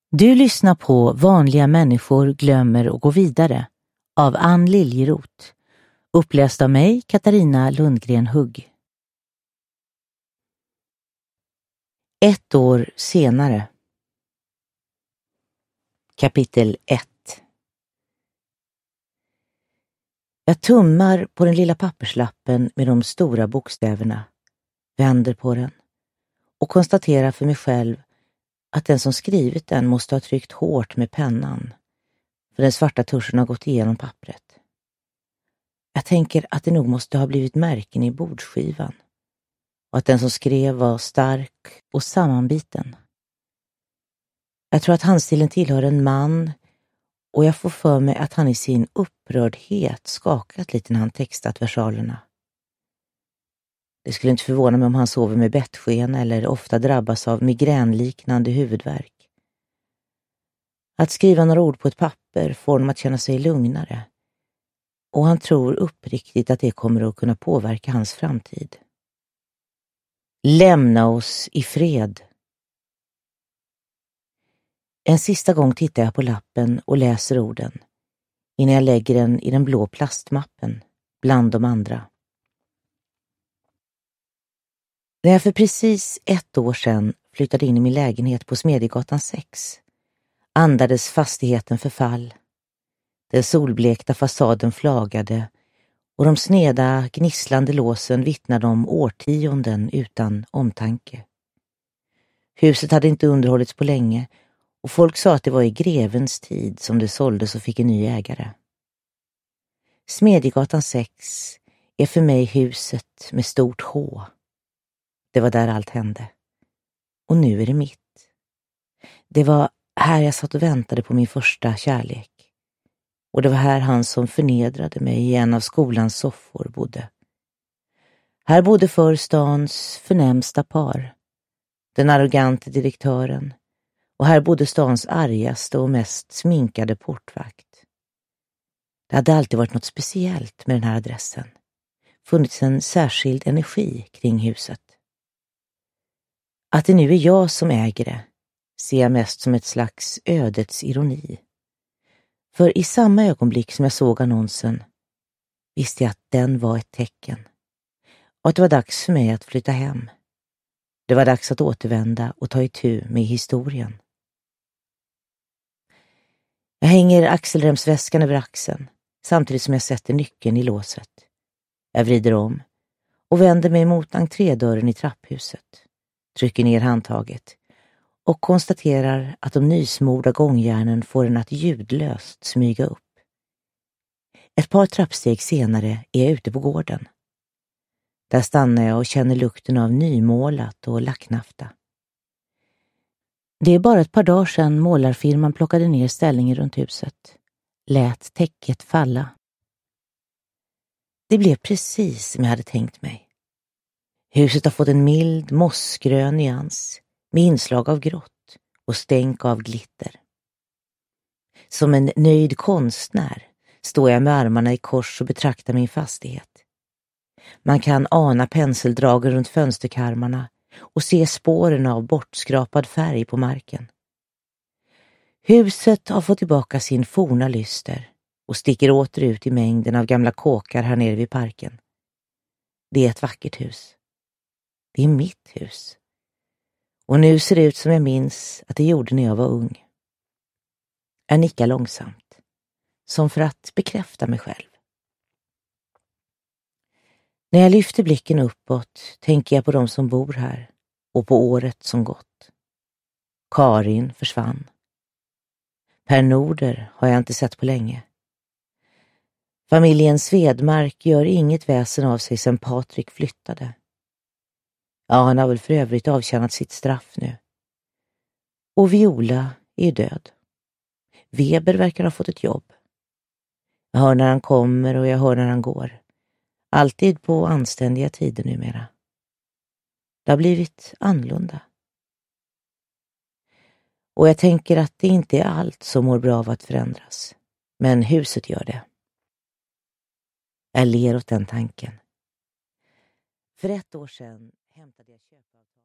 Du lyssnar på Vanliga människor glömmer och går vidare av Ann Liljeroth, uppläst av mig, Katarina Lundgren Hugg. 1 år senare. Kapitel 1. Jag tummar på den lilla papperslappen med de stora bokstäverna, vänder på den och konstaterar för mig själv att den som skrivit den måste ha tryckt hårt med pennan, för den svarta tuschen har gått igenom pappret. Jag tänker att det nog måste ha blivit märken i bordskivan och att den som skrev var stark och sammanbiten. Jag tror att handstilen tillhör en man och jag får för mig att han i sin upprördhet skakat lite när han textat versalerna. Det skulle inte förvåna mig om han sover med bettskena eller ofta drabbas av migränliknande huvudvärk. Att skriva några ord på ett papper får honom att känna sig lugnare, och han tror uppriktigt att det kommer att kunna påverka hans framtid. Lämna oss i fred. En sista gång tittar jag på lappen och läser orden, innan jag lägger den i den blå plastmappen bland de andra. När jag för precis 1 år sedan flyttade in i min lägenhet på Smedjegatan 6 andades fastigheten förfall. Den solblekta fasaden flagade och de sneda, gnisslande låsen vittnade om årtionden utan omtanke. Huset hade inte underhållits på länge och folk sa att det var i grevens tid som det såldes och fick en ny ägare. Smedjegatan 6 är för mig huset med stort H. Det var där allt hände. Och nu är det mitt. Det var här jag satt och väntade på min första kärlek. Och det var här han som förnedrade mig i en av skolans soffor bodde. Här bodde förr stans förnämsta par, den arrogante direktören, och här bodde stans argaste och mest sminkade portvakt. Det hade alltid varit något speciellt med den här adressen. Funnits en särskild energi kring huset. Att det nu är jag som äger det ser jag mest som ett slags ödets ironi. För i samma ögonblick som jag såg annonsen visste jag att den var ett tecken. Och att det var dags för mig att flytta hem. Det var dags att återvända och ta itu med historien. Jag hänger axelremsväskan över axeln samtidigt som jag sätter nyckeln i låset. Jag vrider om och vänder mig mot entrédörren i trapphuset. Trycker ner handtaget och konstaterar att de nysmorda gångjärnen får en att ljudlöst smyga upp. Ett par trappsteg senare är jag ute på gården. Där stannar jag och känner lukten av nymålat och lacknafta. Det är bara ett par dagar sedan målarfirman plockade ner ställningen runt huset. Lät täcket falla. Det blev precis som jag hade tänkt mig. Huset har fått en mild, mossgrön nyans med inslag av grått och stänk av glitter. Som en nöjd konstnär står jag med armarna i kors och betraktar min fastighet. Man kan ana penseldragen runt fönsterkarmarna och se spåren av bortskrapad färg på marken. Huset har fått tillbaka sin forna lyster och sticker åter ut i mängden av gamla kåkar här nere vid parken. Det är ett vackert hus. Det är mitt hus. Och nu ser det ut som jag minns att det gjorde när jag var ung. Jag nickar långsamt, som för att bekräfta mig själv. När jag lyfter blicken uppåt tänker jag på de som bor här och på året som gått. Karin försvann. Per Norder har jag inte sett på länge. Familjen Svedmark gör inget väsen av sig sedan Patrik flyttade. Ja, han har väl för övrigt avtjänat sitt straff nu. Och Viola är död. Weber verkar ha fått ett jobb. Jag hör när han kommer och jag hör när han går. Alltid på anständiga tider numera. Det har blivit annorlunda. Och jag tänker att det inte är allt som mår bra av att förändras. Men huset gör det. Jag ler åt den tanken. För 1 år sedan hämtade jag köpavtal.